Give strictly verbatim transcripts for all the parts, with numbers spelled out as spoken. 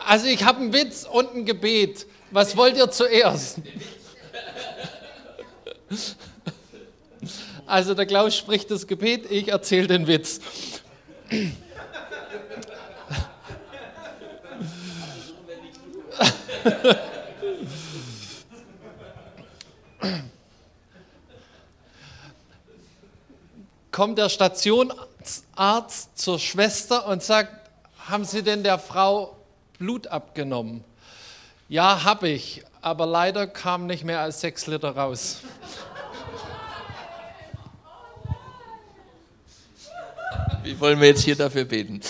Also ich habe einen Witz und ein Gebet. Was wollt ihr zuerst? Also der Klaus spricht das Gebet, ich erzähle den Witz. Kommt der Stationsarzt zur Schwester und sagt, haben Sie denn der Frau Blut abgenommen? Ja, habe ich, aber leider kam nicht mehr als sechs Liter raus. Wie wollen wir jetzt hier dafür beten?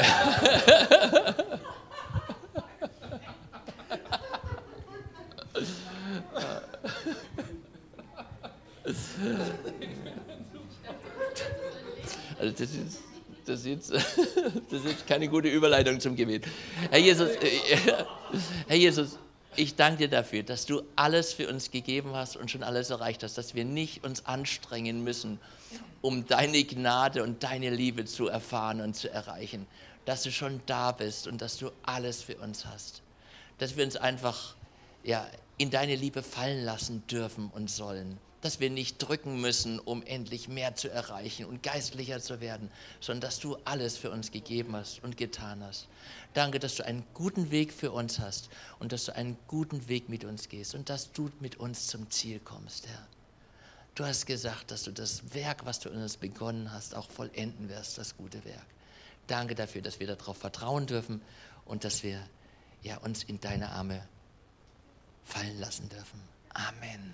Also das ist, das, ist jetzt, das ist jetzt keine gute Überleitung zum Gebet. Herr Jesus, Herr Jesus, ich danke dir dafür, dass du alles für uns gegeben hast und schon alles erreicht hast, dass wir nicht uns anstrengen müssen, um deine Gnade und deine Liebe zu erfahren und zu erreichen. Dass du schon da bist und dass du alles für uns hast. Dass wir uns einfach ja, in deine Liebe fallen lassen dürfen und sollen. Dass wir nicht drücken müssen, um endlich mehr zu erreichen und geistlicher zu werden, sondern dass du alles für uns gegeben hast und getan hast. Danke, dass du einen guten Weg für uns hast und dass du einen guten Weg mit uns gehst und dass du mit uns zum Ziel kommst, Herr. Du hast gesagt, dass du das Werk, was du in uns begonnen hast, auch vollenden wirst, das gute Werk. Danke dafür, dass wir darauf vertrauen dürfen und dass wir ja, uns in deine Arme fallen lassen dürfen. Amen.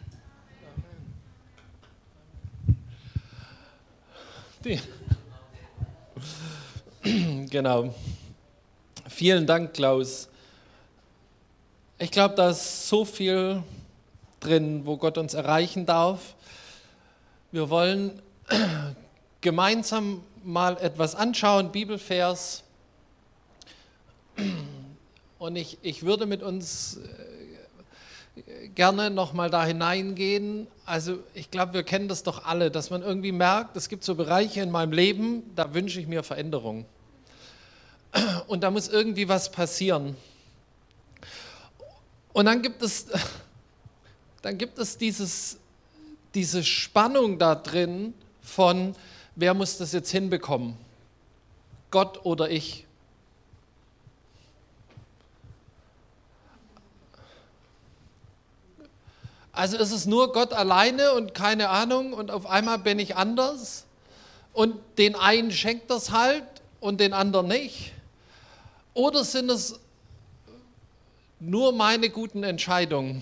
Die. Genau. Vielen Dank, Klaus. Ich glaube, da ist so viel drin, wo Gott uns erreichen darf. Wir wollen gemeinsam mal etwas anschauen, Bibelvers. Und ich, ich würde mit uns gerne nochmal da hineingehen. Also ich glaube, wir kennen das doch alle, dass man irgendwie merkt, es gibt so Bereiche in meinem Leben, da wünsche ich mir Veränderung. Und da muss irgendwie was passieren. Und dann gibt es, dann gibt es dieses, diese Spannung da drin von, wer muss das jetzt hinbekommen? Gott oder ich? Also ist es nur Gott alleine und keine Ahnung und auf einmal bin ich anders und den einen schenkt das halt und den anderen nicht? Oder sind es nur meine guten Entscheidungen?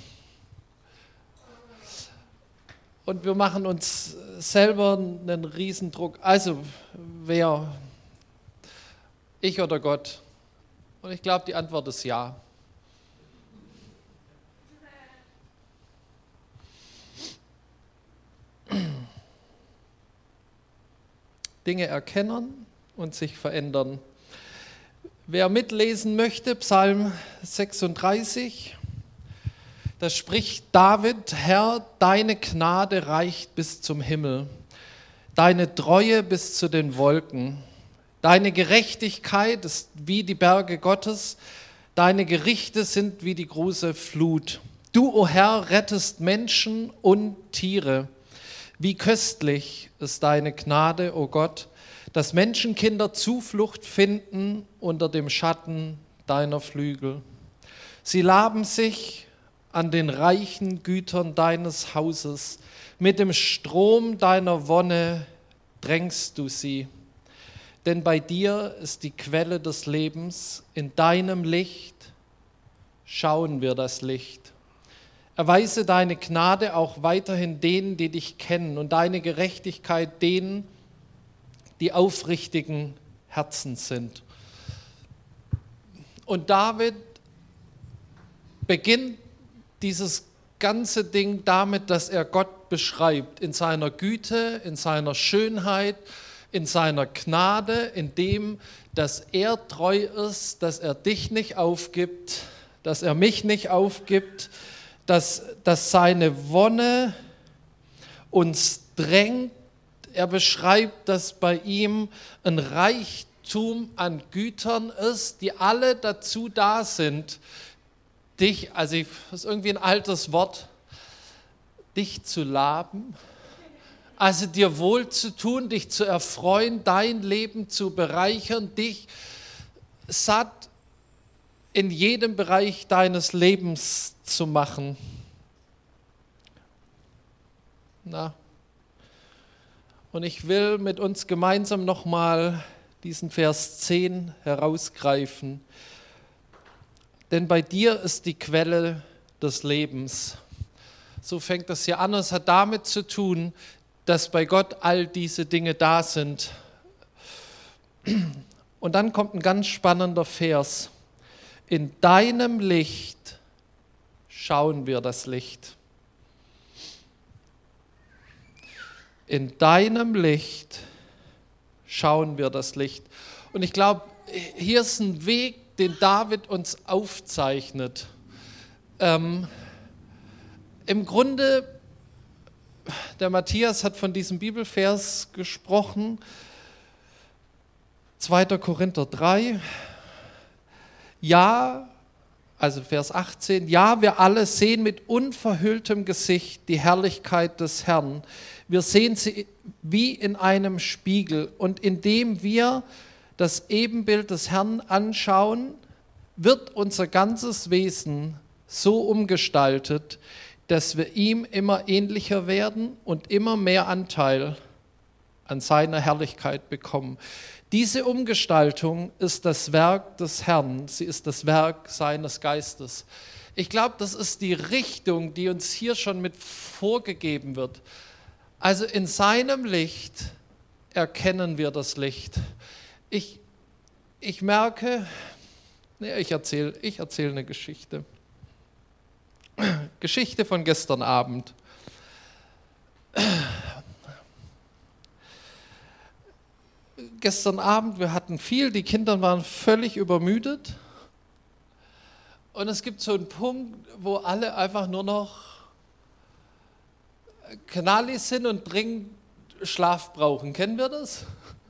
Und wir machen uns selber einen Riesendruck. Also wer? Ich oder Gott? Und ich glaube, die Antwort ist ja. Dinge erkennen und sich verändern. Wer mitlesen möchte, Psalm sechsunddreißig, da spricht David: Herr, deine Gnade reicht bis zum Himmel, deine Treue bis zu den Wolken. Deine Gerechtigkeit ist wie die Berge Gottes, deine Gerichte sind wie die große Flut. Du, o Herr, rettest Menschen und Tiere. Wie köstlich ist deine Gnade, o Gott, dass Menschenkinder Zuflucht finden unter dem Schatten deiner Flügel. Sie laben sich an den reichen Gütern deines Hauses. Mit dem Strom deiner Wonne drängst du sie. Denn bei dir ist die Quelle des Lebens. In deinem Licht schauen wir das Licht. Erweise deine Gnade auch weiterhin denen, die dich kennen, und deine Gerechtigkeit denen, die aufrichtigen Herzens sind. Und David beginnt dieses ganze Ding damit, dass er Gott beschreibt, in seiner Güte, in seiner Schönheit, in seiner Gnade, in dem, dass er treu ist, dass er dich nicht aufgibt, dass er mich nicht aufgibt, dass, dass seine Wonne uns drängt. Er beschreibt, dass bei ihm ein Reichtum Reichtum an Gütern ist, die alle dazu da sind, dich, also das ist irgendwie ein altes Wort, dich zu laben, also dir wohl zu tun, dich zu erfreuen, dein Leben zu bereichern, dich satt in jedem Bereich deines Lebens zu machen. Na, und ich will mit uns gemeinsam nochmal diesen Vers zehn herausgreifen. Denn bei dir ist die Quelle des Lebens. So fängt das hier an. Es hat damit zu tun, dass bei Gott all diese Dinge da sind. Und dann kommt ein ganz spannender Vers. In deinem Licht schauen wir das Licht. In deinem Licht schauen wir das Licht. Und ich glaube, hier ist ein Weg, den David uns aufzeichnet. Ähm, Im Grunde, der Matthias hat von diesem Bibelvers gesprochen, zweiter Korinther drei. Ja, also Vers achtzehn, ja, wir alle sehen mit unverhülltem Gesicht die Herrlichkeit des Herrn. Wir sehen sie wie in einem Spiegel. Und indem wir das Ebenbild des Herrn anschauen, wird unser ganzes Wesen so umgestaltet, dass wir ihm immer ähnlicher werden und immer mehr Anteil an seiner Herrlichkeit bekommen. Diese Umgestaltung ist das Werk des Herrn, sie ist das Werk seines Geistes. Ich glaube, das ist die Richtung, die uns hier schon mit vorgegeben wird. Also in seinem Licht erkennen wir das Licht. Ich, ich merke, nee, ich erzähle ich erzähl eine Geschichte. Geschichte von gestern Abend. Gestern Abend, wir hatten viel, die Kinder waren völlig übermüdet. Und es gibt so einen Punkt, wo alle einfach nur noch knallig sind und dringend Schlaf brauchen. Kennen wir das?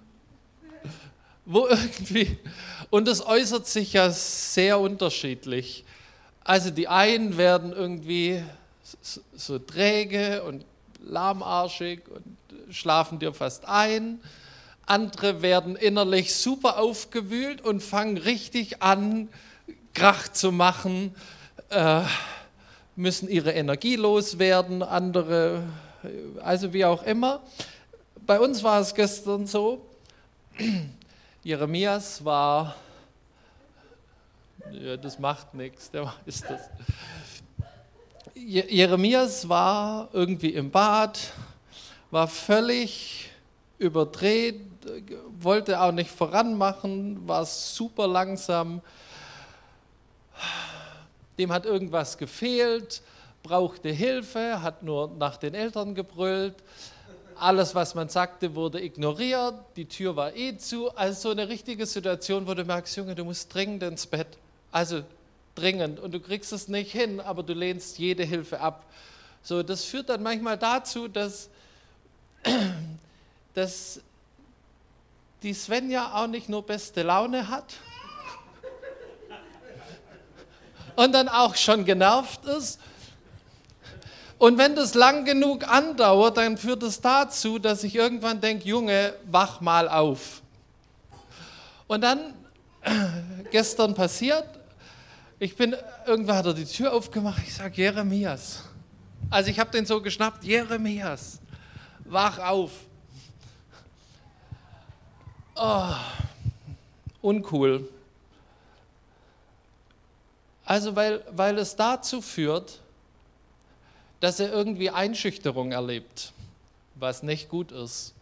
Wo irgendwie, und das äußert sich ja sehr unterschiedlich. Also die einen werden irgendwie so träge und lahmarschig und schlafen dir fast ein. Andere werden innerlich super aufgewühlt und fangen richtig an, Krach zu machen, äh, müssen ihre Energie loswerden, andere, also wie auch immer. Bei uns war es gestern so, Jeremias war, ja, das macht nichts, der ist das. Jeremias war irgendwie im Bad, war völlig überdreht, wollte auch nicht voranmachen, war super langsam. Dem hat irgendwas gefehlt, brauchte Hilfe, hat nur nach den Eltern gebrüllt. Alles, was man sagte, wurde ignoriert, die Tür war eh zu. Also so eine richtige Situation, wo du merkst, Junge, du musst dringend ins Bett. Also dringend. Und du kriegst es nicht hin, aber du lehnst jede Hilfe ab. So, das führt dann manchmal dazu, dass, dass die Svenja auch nicht nur beste Laune hat und dann auch schon genervt ist. Und wenn das lang genug andauert, dann führt es dazu, dass ich irgendwann denke, Junge, wach mal auf. Und dann, gestern passiert, ich bin, irgendwann hat er die Tür aufgemacht, ich sage, Jeremias. Also ich habe den so geschnappt, Jeremias, wach auf. Oh, uncool. Also weil, weil es dazu führt, dass er irgendwie Einschüchterung erlebt, was nicht gut ist.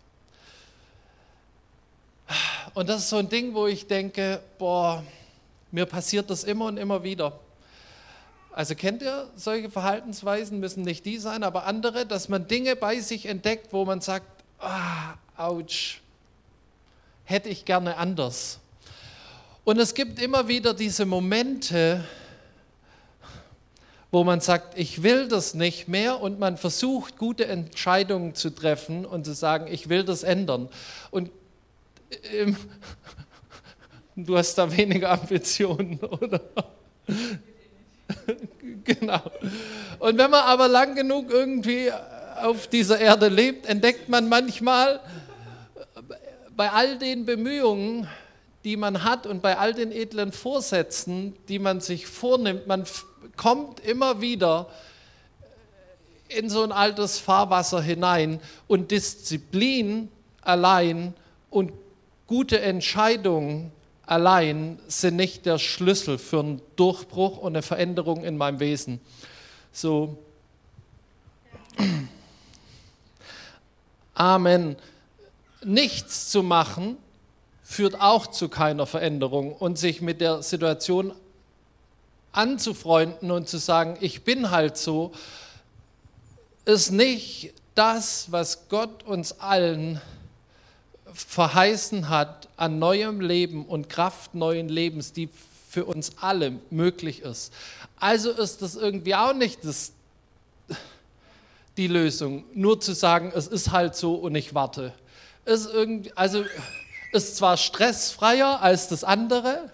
Und das ist so ein Ding, wo ich denke, boah, mir passiert das immer und immer wieder. Also kennt ihr solche Verhaltensweisen, müssen nicht die sein, aber andere, dass man Dinge bei sich entdeckt, wo man sagt, ah, ouch, hätte ich gerne anders. Und es gibt immer wieder diese Momente, wo man sagt, ich will das nicht mehr und man versucht, gute Entscheidungen zu treffen und zu sagen, ich will das ändern. Und im, Du hast da weniger Ambitionen, oder? Genau. Und wenn man aber lang genug irgendwie auf dieser Erde lebt, entdeckt man manchmal bei all den Bemühungen, die man hat und bei all den edlen Vorsätzen, die man sich vornimmt, man f- kommt immer wieder in so ein altes Fahrwasser hinein und Disziplin allein und gute Entscheidungen allein sind nicht der Schlüssel für einen Durchbruch und eine Veränderung in meinem Wesen. So. Amen. Nichts zu machen führt auch zu keiner Veränderung und sich mit der Situation anzufreunden und zu sagen, ich bin halt so, ist nicht das, was Gott uns allen verheißen hat an neuem Leben und Kraft neuen Lebens, die für uns alle möglich ist. Also ist das irgendwie auch nicht das, die Lösung, nur zu sagen, es ist halt so und ich warte. Ist irgendwie, also ist zwar stressfreier als das andere,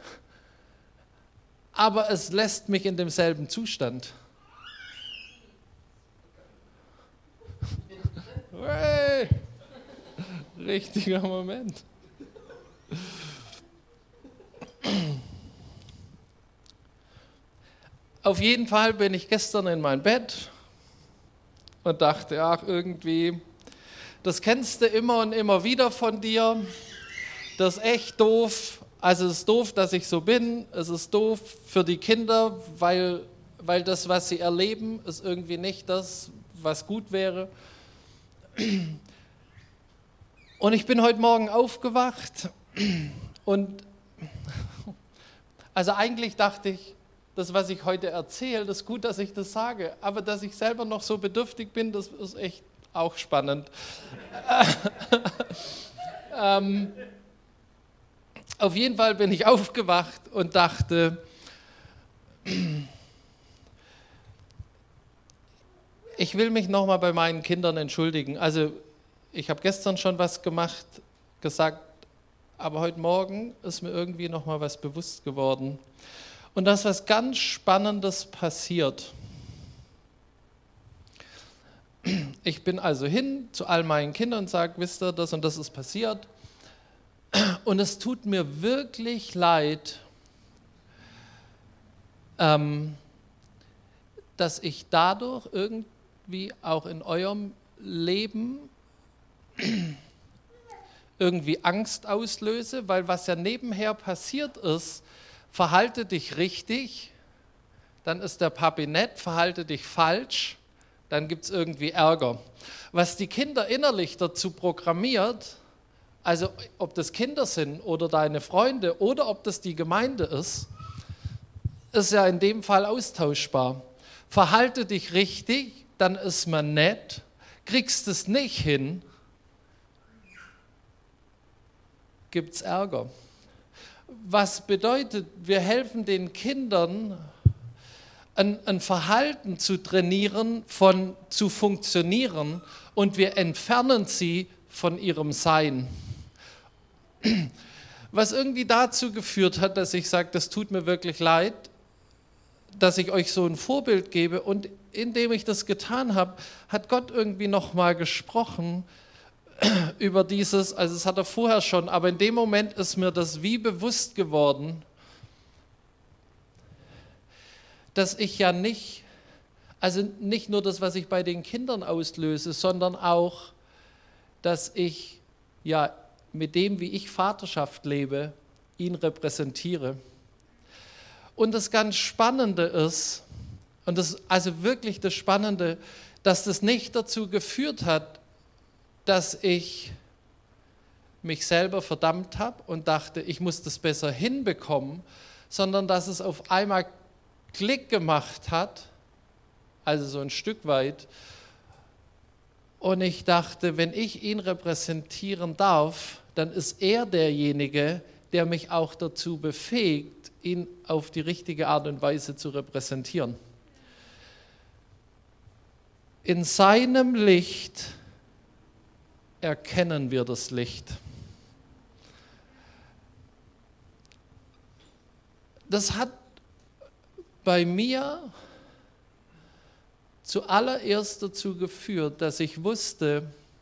aber es lässt mich in demselben Zustand. Hey, richtiger Moment. Auf jeden Fall bin ich gestern in mein Bett und dachte, ach irgendwie, das kennst du immer und immer wieder von dir. Das ist echt doof. Also es ist doof, dass ich so bin. Es ist doof für die Kinder, weil, weil das, was sie erleben, ist irgendwie nicht das, was gut wäre. Und ich bin heute Morgen aufgewacht und also eigentlich dachte ich, das, was ich heute erzähle, das ist gut, dass ich das sage, aber dass ich selber noch so bedürftig bin, das ist echt auch spannend. ähm, auf jeden Fall bin ich aufgewacht und dachte, ich will mich nochmal bei meinen Kindern entschuldigen. Also ich habe gestern schon was gemacht, gesagt, aber heute Morgen ist mir irgendwie nochmal was bewusst geworden. Und da ist was ganz Spannendes passiert. Ich bin also hin zu all meinen Kindern und sage, wisst ihr, das und das ist passiert. Und es tut mir wirklich leid, ähm, dass ich dadurch irgendwie auch in eurem Leben irgendwie Angst auslöse, weil was ja nebenher passiert ist, verhalte dich richtig, dann ist der Papi nett, verhalte dich falsch, dann gibt es irgendwie Ärger. Was die Kinder innerlich dazu programmiert, also ob das Kinder sind oder deine Freunde oder ob das die Gemeinde ist, ist ja in dem Fall austauschbar. Verhalte dich richtig, dann ist man nett, kriegst es nicht hin, gibt es Ärger. Was bedeutet, wir helfen den Kindern, ein, ein Verhalten zu trainieren, von zu funktionieren und wir entfernen sie von ihrem Sein. Was irgendwie dazu geführt hat, dass ich sage, das tut mir wirklich leid, dass ich euch so ein Vorbild gebe und indem ich das getan habe, hat Gott irgendwie nochmal gesprochen über dieses, also das hat er vorher schon, aber in dem Moment ist mir das wie bewusst geworden, dass ich ja nicht, also nicht nur das, was ich bei den Kindern auslöse, sondern auch, dass ich ja mit dem, wie ich Vaterschaft lebe, ihn repräsentiere. Und das ganz Spannende ist, und das also wirklich das Spannende, dass das nicht dazu geführt hat, dass ich mich selber verdammt habe und dachte, ich muss das besser hinbekommen, sondern dass es auf einmal Klick gemacht hat, also so ein Stück weit, und ich dachte, wenn ich ihn repräsentieren darf, dann ist er derjenige, der mich auch dazu befähigt, ihn auf die richtige Art und Weise zu repräsentieren. In seinem Licht erkennen wir das Licht. das hat bei mir zuallererst dazu geführt, dass ich wusste,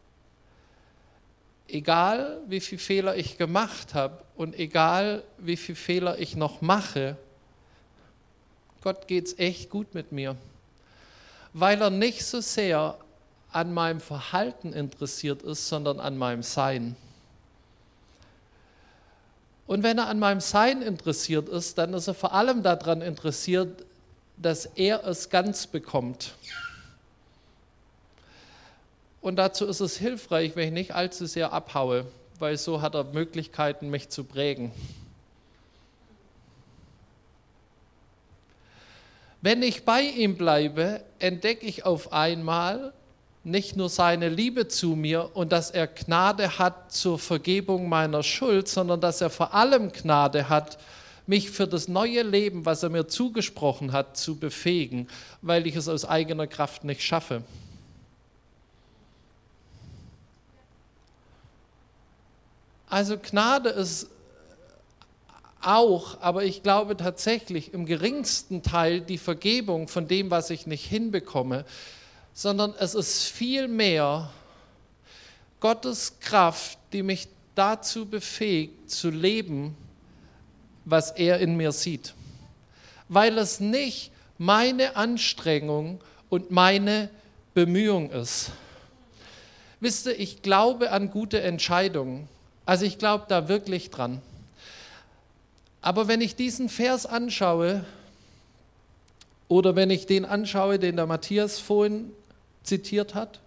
egal wie viele Fehler ich gemacht habe und egal wie viele Fehler ich noch mache, Gott geht's echt gut mit mir, weil er nicht so sehr an meinem Verhalten interessiert ist, sondern an meinem Sein. Und wenn er an meinem Sein interessiert ist, dann ist er vor allem daran interessiert, dass er es ganz bekommt. Und dazu ist es hilfreich, wenn ich nicht allzu sehr abhaue, weil so hat er Möglichkeiten, mich zu prägen. Wenn ich bei ihm bleibe, entdecke ich auf einmal nicht nur seine Liebe zu mir und dass er Gnade hat zur Vergebung meiner Schuld, sondern dass er vor allem Gnade hat, mich für das neue Leben, was er mir zugesprochen hat, zu befähigen, weil ich es aus eigener Kraft nicht schaffe. Also Gnade ist auch, aber ich glaube tatsächlich im geringsten Teil die Vergebung von dem, was ich nicht hinbekomme, sondern es ist vielmehr Gottes Kraft, die mich dazu befähigt, zu leben, was er in mir sieht. Weil es nicht meine Anstrengung und meine Bemühung ist. Wisst ihr, ich glaube an gute Entscheidungen. Also ich glaube da wirklich dran. Aber wenn ich diesen Vers anschaue, oder wenn ich den anschaue, den der Matthias vorhin zitiert hat,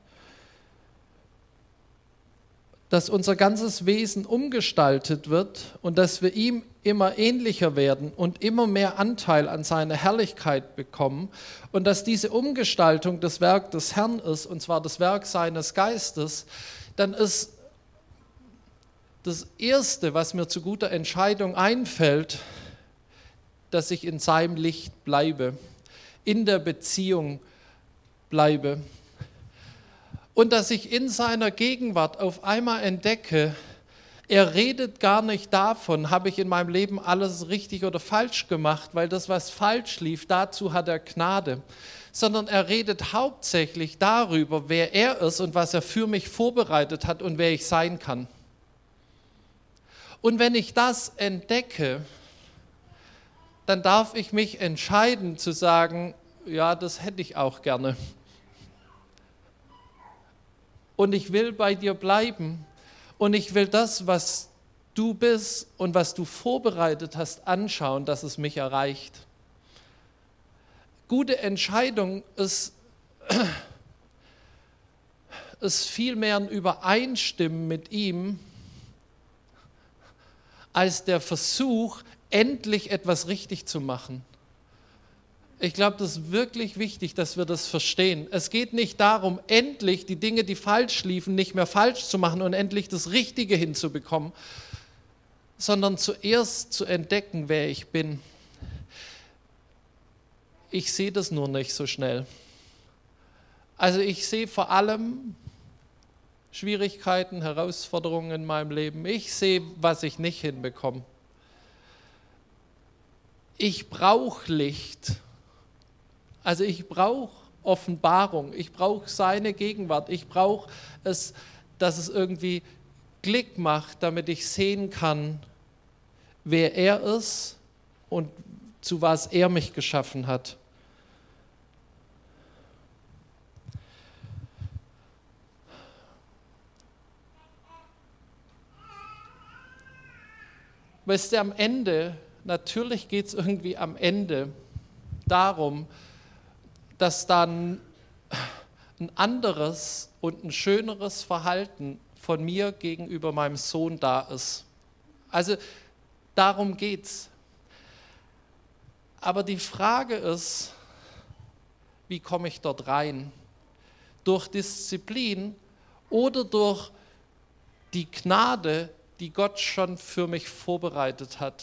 dass unser ganzes Wesen umgestaltet wird und dass wir ihm immer ähnlicher werden und immer mehr Anteil an seiner Herrlichkeit bekommen und dass diese Umgestaltung das Werk des Herrn ist, und zwar das Werk seines Geistes, dann ist das Erste, was mir zu guter Entscheidung einfällt, dass ich in seinem Licht bleibe, in der Beziehung bleibe. Und dass ich in seiner Gegenwart auf einmal entdecke, er redet gar nicht davon, habe ich in meinem Leben alles richtig oder falsch gemacht, weil das, was falsch lief, dazu hat er Gnade. Sondern er redet hauptsächlich darüber, wer er ist und was er für mich vorbereitet hat und wer ich sein kann. Und wenn ich das entdecke, dann darf ich mich entscheiden zu sagen, ja, das hätte ich auch gerne. Und ich will bei dir bleiben und ich will das, was du bist und was du vorbereitet hast, anschauen, dass es mich erreicht. Gute Entscheidung ist, ist vielmehr ein Übereinstimmen mit ihm, als der Versuch, endlich etwas richtig zu machen. Ich glaube, das ist wirklich wichtig, dass wir das verstehen. Es geht nicht darum, endlich die Dinge, die falsch liefen, nicht mehr falsch zu machen und endlich das Richtige hinzubekommen, sondern zuerst zu entdecken, wer ich bin. Ich sehe das nur nicht so schnell. Also ich sehe vor allem Schwierigkeiten, Herausforderungen in meinem Leben. Ich sehe, was ich nicht hinbekomme. Ich brauche Licht. Also ich brauche Offenbarung. Ich brauche seine Gegenwart. Ich brauche es, dass es irgendwie Klick macht, damit ich sehen kann, wer er ist und zu was er mich geschaffen hat. Weißt du, am Ende, natürlich geht es irgendwie am Ende darum, dass dann ein anderes und ein schöneres Verhalten von mir gegenüber meinem Sohn da ist. Also darum geht's. Aber die Frage ist, wie komme ich dort rein? Durch Disziplin oder durch die Gnade, die Gott schon für mich vorbereitet hat.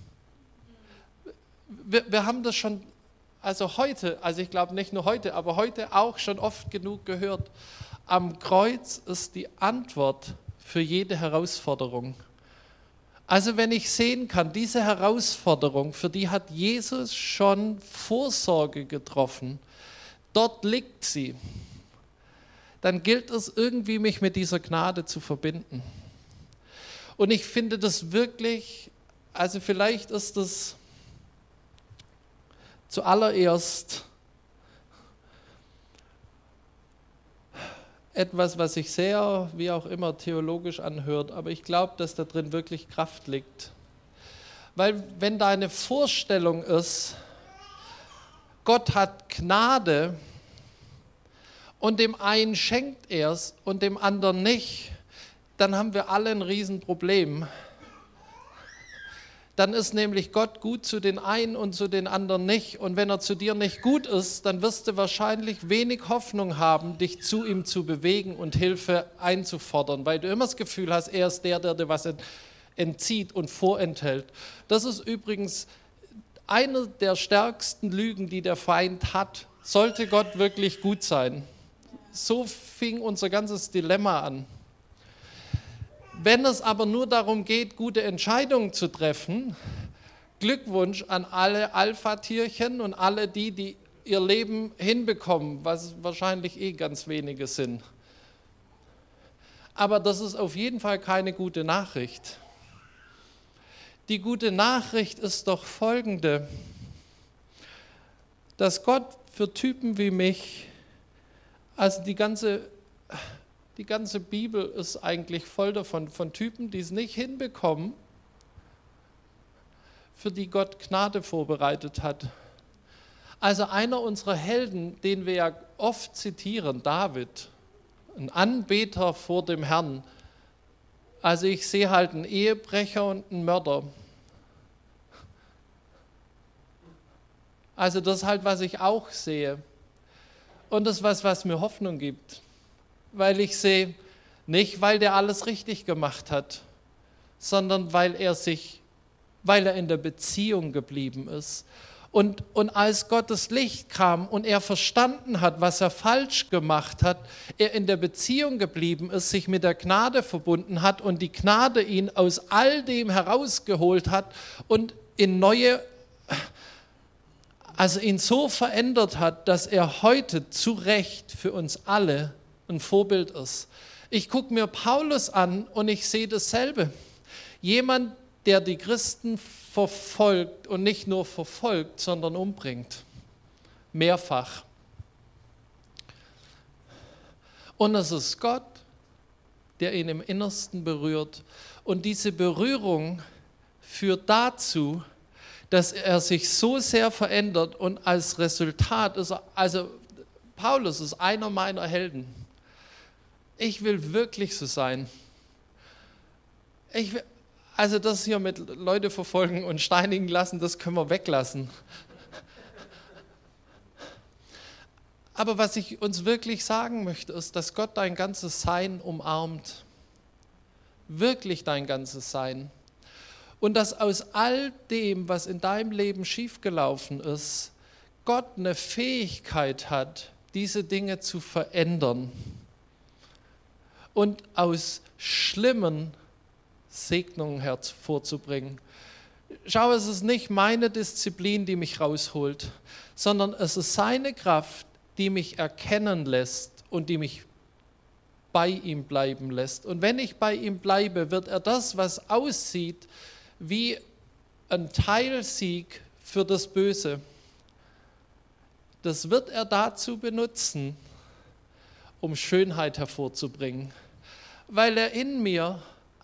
Wir, wir haben das schon, also heute, also ich glaube nicht nur heute, aber heute auch schon oft genug gehört. Am Kreuz ist die Antwort für jede Herausforderung. Also wenn ich sehen kann, diese Herausforderung, für die hat Jesus schon Vorsorge getroffen, dort liegt sie, dann gilt es irgendwie, mich mit dieser Gnade zu verbinden. Und ich finde das wirklich, also vielleicht ist das zuallererst etwas, was sich sehr, wie auch immer, theologisch anhört, aber ich glaube, dass da drin wirklich Kraft liegt. Weil wenn deine Vorstellung ist, Gott hat Gnade und dem einen schenkt er es und dem anderen nicht, dann haben wir alle ein Riesenproblem. Dann ist nämlich Gott gut zu den einen und zu den anderen nicht. Und wenn er zu dir nicht gut ist, dann wirst du wahrscheinlich wenig Hoffnung haben, dich zu ihm zu bewegen und Hilfe einzufordern, weil du immer das Gefühl hast, er ist der, der dir was entzieht und vorenthält. Das ist übrigens eine der stärksten Lügen, die der Feind hat. Sollte Gott wirklich gut sein? So fing unser ganzes Dilemma an. Wenn es aber nur darum geht, gute Entscheidungen zu treffen, Glückwunsch an alle Alpha-Tierchen und alle die, die ihr Leben hinbekommen, was wahrscheinlich eh ganz wenige sind. Aber das ist auf jeden Fall keine gute Nachricht. Die gute Nachricht ist doch folgende, dass Gott für Typen wie mich, also die ganze Die ganze Bibel ist eigentlich voll davon, von Typen, die es nicht hinbekommen, für die Gott Gnade vorbereitet hat. Also einer unserer Helden, den wir ja oft zitieren, David, ein Anbeter vor dem Herrn. Also ich sehe halt einen Ehebrecher und einen Mörder. Also das ist halt, was ich auch sehe. Und das ist was, was mir Hoffnung gibt. Weil ich sehe, nicht weil der alles richtig gemacht hat, sondern weil er sich, weil er in der Beziehung geblieben ist. Und, und als Gottes Licht kam und er verstanden hat, was er falsch gemacht hat, er in der Beziehung geblieben ist, sich mit der Gnade verbunden hat und die Gnade ihn aus all dem herausgeholt hat und in neue, also ihn so verändert hat, dass er heute zu Recht für uns alle ein Vorbild ist. Ich gucke mir Paulus an und ich sehe dasselbe. Jemand, der die Christen verfolgt und nicht nur verfolgt, sondern umbringt. Mehrfach. Und es ist Gott, der ihn im Innersten berührt. Und diese Berührung führt dazu, dass er sich so sehr verändert und als Resultat ist er, also Paulus ist einer meiner Helden. Ich will wirklich so sein. Ich will, also das hier mit Leute verfolgen und steinigen lassen, das können wir weglassen. Aber was ich uns wirklich sagen möchte, ist, dass Gott dein ganzes Sein umarmt. Wirklich dein ganzes Sein. Und dass aus all dem, was in deinem Leben schiefgelaufen ist, Gott eine Fähigkeit hat, diese Dinge zu verändern. Und aus schlimmen Segnungen hervorzubringen. Schau, es ist nicht meine Disziplin, die mich rausholt, sondern es ist seine Kraft, die mich erkennen lässt und die mich bei ihm bleiben lässt. Und wenn ich bei ihm bleibe, wird er das, was aussieht wie ein Teilsieg für das Böse, das wird er dazu benutzen, um Schönheit hervorzubringen, weil er in mir,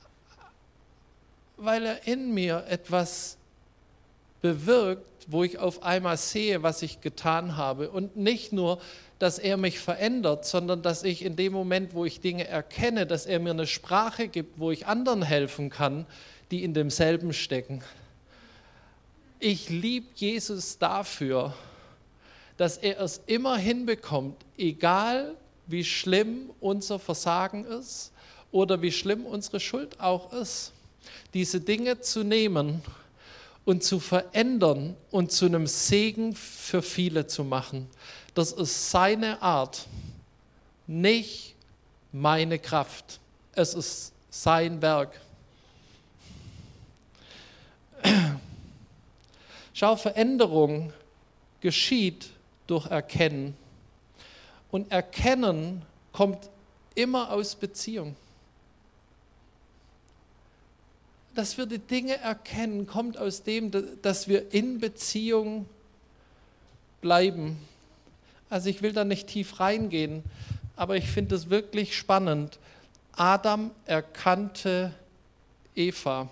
weil er in mir etwas bewirkt, wo ich auf einmal sehe, was ich getan habe. Und nicht nur, dass er mich verändert, sondern dass ich in dem Moment, wo ich Dinge erkenne, dass er mir eine Sprache gibt, wo ich anderen helfen kann, die in demselben stecken. Ich liebe Jesus dafür, dass er es immer hinbekommt, egal wie schlimm unser Versagen ist oder wie schlimm unsere Schuld auch ist, diese Dinge zu nehmen und zu verändern und zu einem Segen für viele zu machen. Das ist seine Art, nicht meine Kraft. Es ist sein Werk. Schau, Veränderung geschieht durch Erkennen. Und Erkennen kommt immer aus Beziehung. Dass wir die Dinge erkennen, kommt aus dem, dass wir in Beziehung bleiben. Also ich will da nicht tief reingehen, aber ich finde es wirklich spannend. Adam erkannte Eva.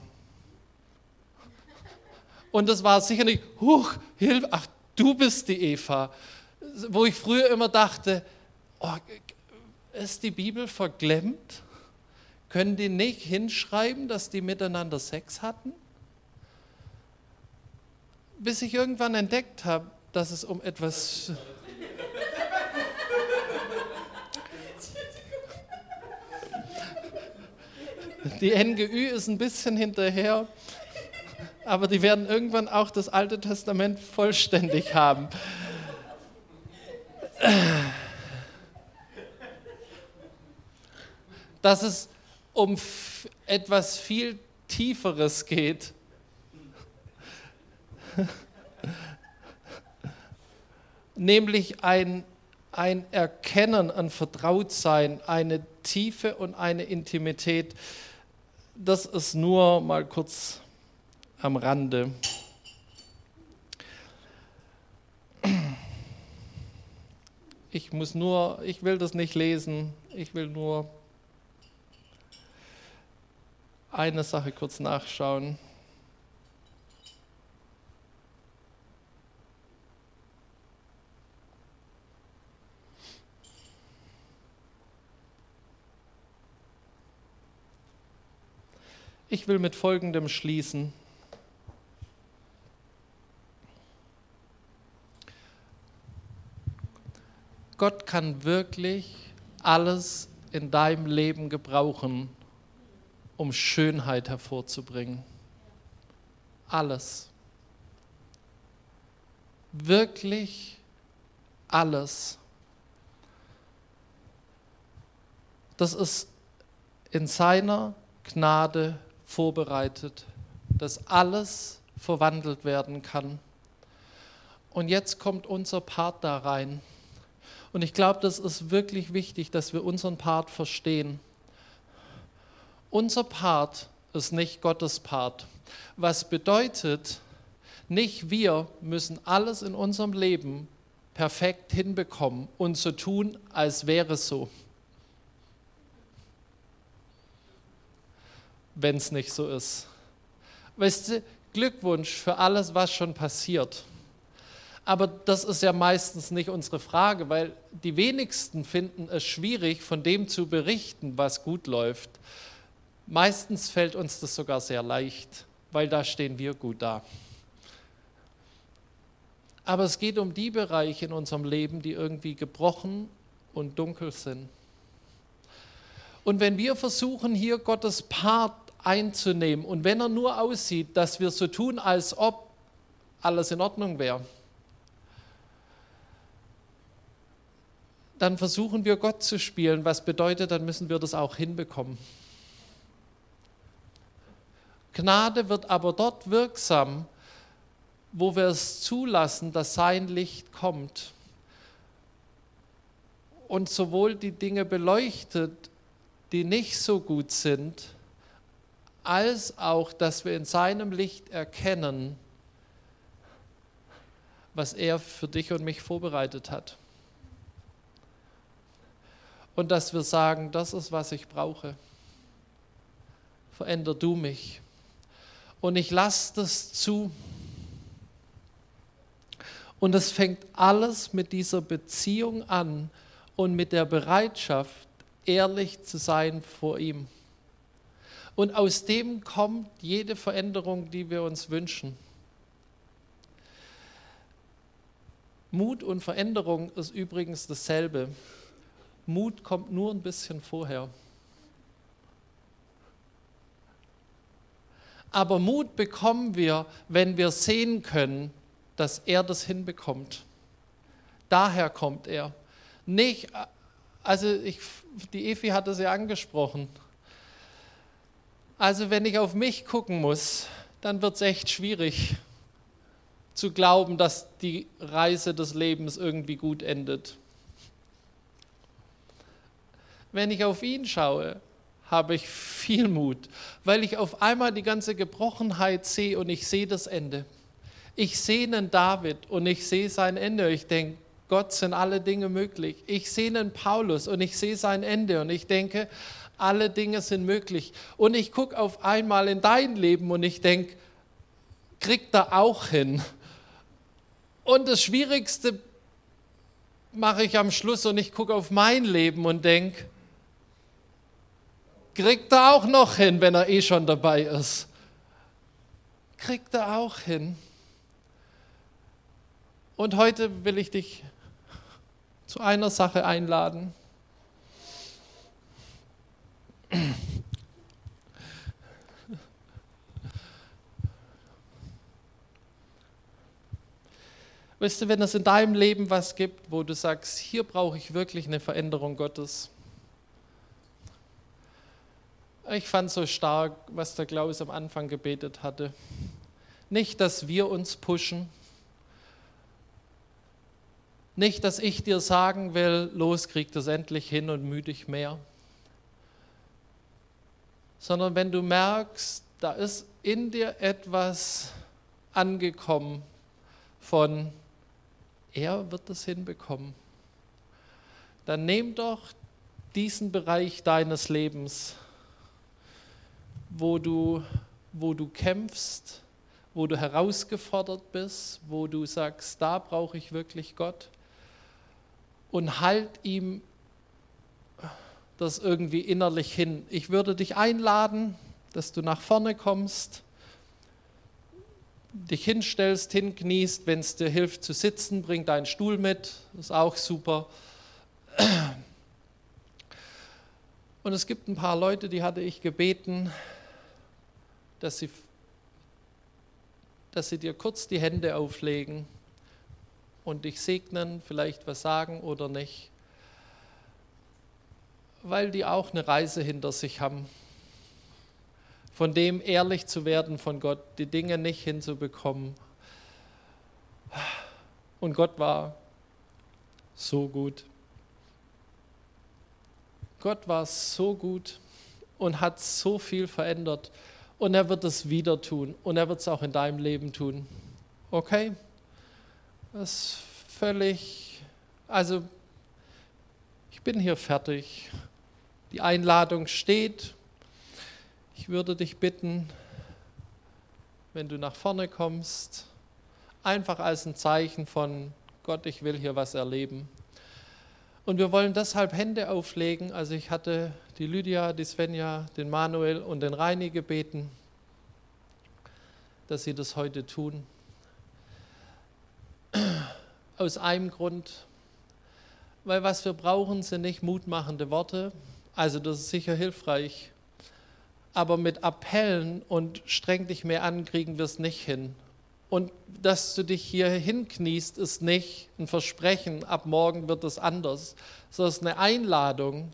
Und das war sicher nicht, huch, Hilfe, ach, du bist die Eva. Wo ich früher immer dachte, oh, ist die Bibel verklemmt? Können die nicht hinschreiben, dass die miteinander Sex hatten? Bis ich irgendwann entdeckt habe, dass es um etwas... Die N G Ü ist ein bisschen hinterher, aber die werden irgendwann auch das Alte Testament vollständig haben. Dass es um f- etwas viel Tieferes geht. Nämlich ein, ein Erkennen, ein Vertrautsein, eine Tiefe und eine Intimität. Das ist nur mal kurz am Rande. Ich muss nur, ich will das nicht lesen, ich will nur eine Sache kurz nachschauen. Ich will mit Folgendem schließen. Gott kann wirklich alles in deinem Leben gebrauchen, um Schönheit hervorzubringen. Alles. Wirklich alles. Das ist in seiner Gnade vorbereitet, dass alles verwandelt werden kann. Und jetzt kommt unser Part da rein. Und ich glaube, das ist wirklich wichtig, dass wir unseren Part verstehen. Unser Part ist nicht Gottes Part. Was bedeutet, nicht wir müssen alles in unserem Leben perfekt hinbekommen und so tun, als wäre es so. Wenn es nicht so ist. Weißt du, Glückwunsch für alles, was schon passiert. Aber das ist ja meistens nicht unsere Frage, weil die wenigsten finden es schwierig, von dem zu berichten, was gut läuft. Meistens fällt uns das sogar sehr leicht, weil da stehen wir gut da. Aber es geht um die Bereiche in unserem Leben, die irgendwie gebrochen und dunkel sind. Und wenn wir versuchen, hier Gottes Part einzunehmen und wenn er nur aussieht, dass wir so tun, als ob alles in Ordnung wäre, dann versuchen wir Gott zu spielen, was bedeutet, dann müssen wir das auch hinbekommen. Gnade wird aber dort wirksam, wo wir es zulassen, dass sein Licht kommt und sowohl die Dinge beleuchtet, die nicht so gut sind, als auch, dass wir in seinem Licht erkennen, was er für dich und mich vorbereitet hat. Und dass wir sagen, das ist, was ich brauche. Veränder du mich. Und ich lasse das zu. Und es fängt alles mit dieser Beziehung an und mit der Bereitschaft, ehrlich zu sein vor ihm. Und aus dem kommt jede Veränderung, die wir uns wünschen. Mut und Veränderung ist übrigens dasselbe. Mut kommt nur ein bisschen vorher. Aber Mut bekommen wir, wenn wir sehen können, dass er das hinbekommt. Daher kommt er. Nicht, also ich, die Evi hat es ja angesprochen. Also wenn ich auf mich gucken muss, dann wird es echt schwierig. zu glauben, dass die Reise des Lebens irgendwie gut endet. Wenn ich auf ihn schaue, habe ich viel Mut, weil ich auf einmal die ganze Gebrochenheit sehe und ich sehe das Ende. Ich sehe einen David und ich sehe sein Ende. Ich denke, Gott sind alle Dinge möglich. Ich sehe einen Paulus und ich sehe sein Ende und ich denke, alle Dinge sind möglich. Und ich gucke auf einmal in dein Leben und ich denke, kriegt er auch hin. Und das Schwierigste mache ich am Schluss und ich gucke auf mein Leben und denke, kriegt er auch noch hin, wenn er eh schon dabei ist. Kriegt er auch hin. Und heute will ich dich zu einer Sache einladen. Weißt du, wenn es in deinem Leben was gibt, wo du sagst, hier brauche ich wirklich eine Veränderung Gottes. Ich fand so stark, was der Klaus am Anfang gebetet hatte. Nicht, dass wir uns pushen. Nicht, dass ich dir sagen will, los, krieg das endlich hin und müh dich mehr. Sondern wenn du merkst, da ist in dir etwas angekommen von, er wird es hinbekommen, dann nimm doch diesen Bereich deines Lebens, wo du, wo du kämpfst, wo du herausgefordert bist, wo du sagst, da brauche ich wirklich Gott, und halt ihm das irgendwie innerlich hin. Ich würde dich einladen, dass du nach vorne kommst, dich hinstellst, hinkniest, wenn es dir hilft zu sitzen, bring deinen Stuhl mit, ist auch super. Und es gibt ein paar Leute, die hatte ich gebeten, dass sie, dass sie dir kurz die Hände auflegen und dich segnen, vielleicht was sagen oder nicht, weil die auch eine Reise hinter sich haben, von dem ehrlich zu werden von Gott, die Dinge nicht hinzubekommen. Und Gott war so gut. Gott war so gut und hat so viel verändert. Und er wird es wieder tun. Und er wird es auch in deinem Leben tun. Okay? Das ist völlig, also ich bin hier fertig. Die Einladung steht. Ich würde dich bitten, wenn du nach vorne kommst, einfach als ein Zeichen von Gott, ich will hier was erleben. Und wir wollen deshalb Hände auflegen. Also ich hatte die Lydia, die Svenja, den Manuel und den Reini gebeten, dass sie das heute tun. Aus einem Grund, weil was wir brauchen, sind nicht mutmachende Worte. Also das ist sicher hilfreich. Aber mit Appellen und streng dich mehr an, kriegen wir es nicht hin. Und dass du dich hier hinkniest, ist nicht ein Versprechen, ab morgen wird es anders, sondern es ist eine Einladung.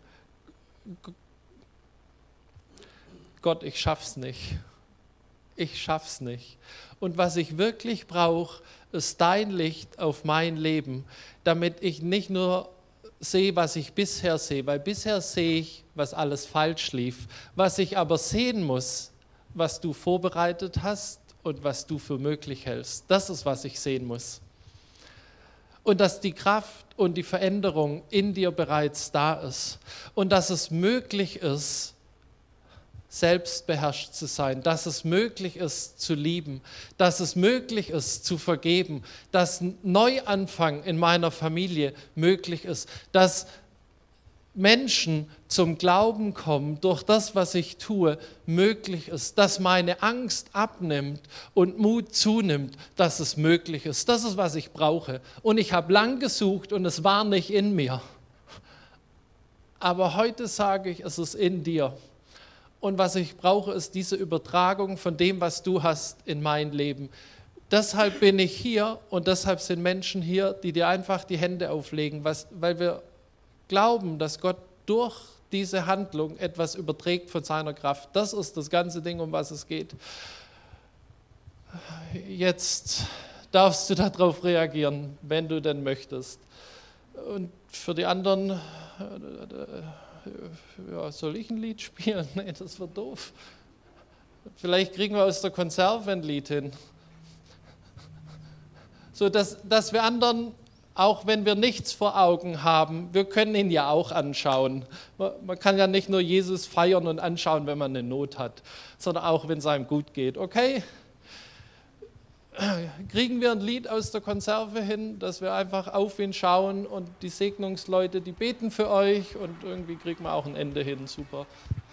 Gott, ich schaff's nicht. Ich schaff's nicht. Und was ich wirklich brauche, ist dein Licht auf mein Leben, damit ich nicht nur sehe, was ich bisher sehe, weil bisher sehe ich, was alles falsch lief. Was ich aber sehen muss, was du vorbereitet hast und was du für möglich hältst. Das ist, was ich sehen muss. Und dass die Kraft und die Veränderung in dir bereits da ist. Und dass es möglich ist, selbstbeherrscht zu sein, dass es möglich ist zu lieben, dass es möglich ist zu vergeben, dass ein Neuanfang in meiner Familie möglich ist, dass Menschen zum Glauben kommen durch das, was ich tue, möglich ist, dass meine Angst abnimmt und Mut zunimmt, dass es möglich ist. Das ist, was ich brauche. Und ich habe lang gesucht und es war nicht in mir. Aber heute sage ich, es ist in dir. Und was ich brauche, ist diese Übertragung von dem, was du hast in mein Leben. Deshalb bin ich hier und deshalb sind Menschen hier, die dir einfach die Hände auflegen, was, weil wir glauben, dass Gott durch diese Handlung etwas überträgt von seiner Kraft. Das ist das ganze Ding, um was es geht. Jetzt darfst du darauf reagieren, wenn du denn möchtest. Und für die anderen, ja, soll ich ein Lied spielen? Nee, das wird doof. Vielleicht kriegen wir aus der Konserve ein Lied hin. So, dass, dass wir anderen, auch wenn wir nichts vor Augen haben, wir können ihn ja auch anschauen. Man, man kann ja nicht nur Jesus feiern und anschauen, wenn man eine Not hat, sondern auch, wenn es einem gut geht. Okay? Kriegen wir ein Lied aus der Konserve hin, dass wir einfach auf ihn schauen und die Segnungsleute, die beten für euch und irgendwie kriegen wir auch ein Ende hin. Super.